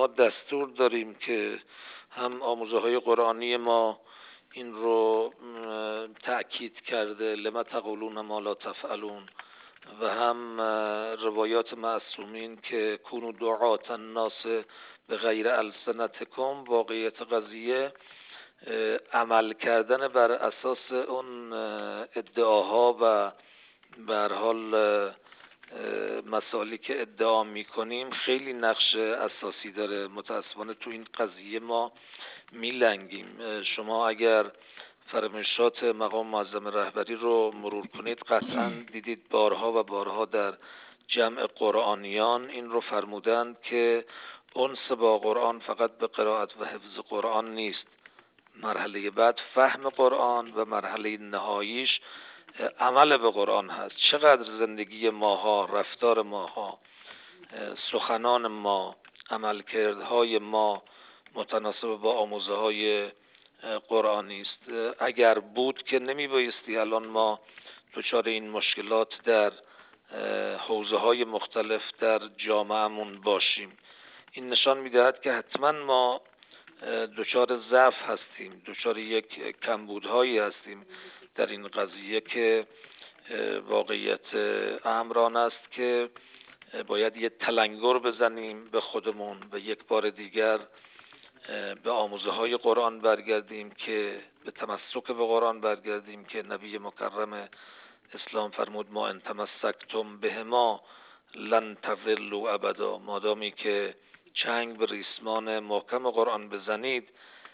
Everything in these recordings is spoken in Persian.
دستور داریم که هم آموزه های قرآنی ما این رو تأکید کرده، لما تقولون ما لا تفعلون، و هم روایات معصومین که کونوا دعاة الناس به غیر السنتکم. واقعیت قضیه عمل کردن بر اساس اون ادعاها و به هر حال مسائلی که ادعا میکنیم خیلی نقش اساسی داره. متاسفانه تو این قضیه ما میلنگیم. شما اگر فرمایشات مقام معظم رهبری رو مرور کنید قطعا دیدید بارها و بارها در جمع قرآنیان این رو فرمودند که انس با قرآن فقط به قرائت و حفظ قرآن نیست، مرحله بعد فهم قرآن و مرحله نهاییش عمل به قرآن هست. چقدر زندگی ماها، رفتار ماها، سخنان ما، عملکردهای ما متناسب با آموزه های قرآنی است. اگر بود که نمی بایستی الان ما دچار این مشکلات در حوزه های مختلف در جامعهمون باشیم. این نشان می‌دهد که حتما ما دچار ضعف هستیم، دچار یک کمبودهایی هستیم در این قضیه که واقعیت امران است که باید یه تلنگر بزنیم به خودمون و یک بار دیگر به آموزه های قرآن برگردیم، که به تمسک به قرآن برگردیم که نبی مکرم اسلام فرمود ما ان تمسکتم بهما لن تضلوا ابدا. مادامی که چنگ به ریسمان محکم قرآن بزنید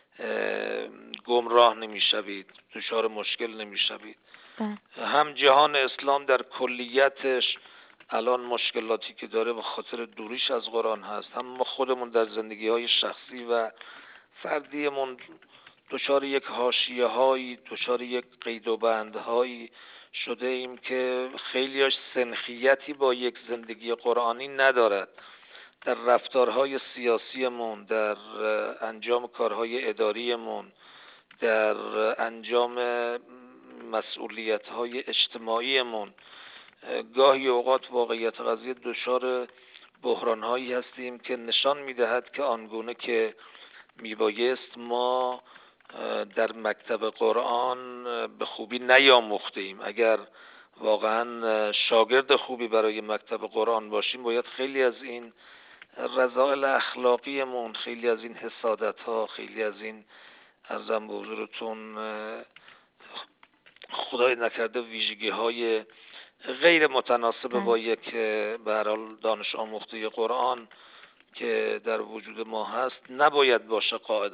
گمراه نمیشوید، دچار مشکل نمیشوید. هم جهان اسلام در کلیتش الان مشکلاتی که داره به خاطر دوریش از قرآن هست، هم ما خودمون در زندگی های شخصی و فردیمون دچار یک حاشیه هایی، دچار یک قید و بند هایی شده ایم که خیلیاش سنخیتی با یک زندگی قرآنی ندارد. در رفتارهای سیاسیمون، در انجام کارهای اداریمون، در انجام مسئولیت‌های اجتماعیمون گاهی اوقات واقعیت قضیه دچار بحران‌هایی هستیم که نشان می‌دهد که آنگونه که میبایست ما در مکتب قرآن به خوبی نیاموخته ایم. اگر واقعا شاگرد خوبی برای مکتب قرآن باشیم باید خیلی از این رذائل اخلاقیمون، خیلی از این حسادت‌ها، خیلی از این عرضم به حضورتون خدای نکرده ویژگی‌های غیر متناسب با یک به هر حال دانش آموخته قرآن که در وجود ما هست نباید باشه قاعده.